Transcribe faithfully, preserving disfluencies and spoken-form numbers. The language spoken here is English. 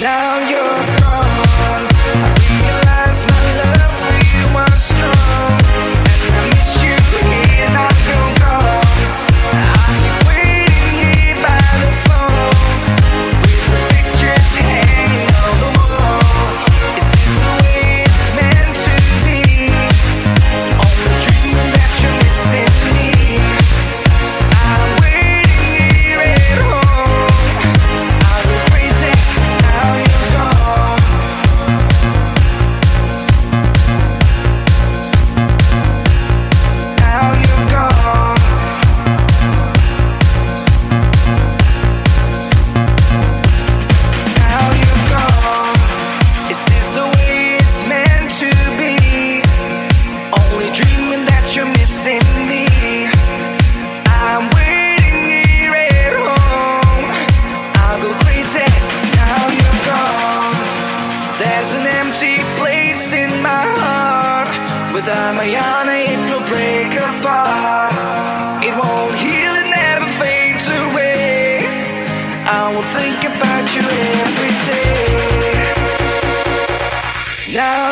Now you're gone. I realize my love for you was strong, and I miss you here. Now you're gone. I keep waiting here by the phone with the pictures hanging on the wall. Is this the way it's meant to be? Only dreaming that you're missing me. I'm waiting here at home. I go crazy. Now you're gone. Now you're gone. Now you're gone. Is this the way it's meant to be? Only dreaming that you're missing me. I'm waiting here at home. I'll go crazy. Now you're gone. There's an empty place in my heart. Without Mariana, it will break apart. It won't heal, it never fades away. I will think about you every day. Now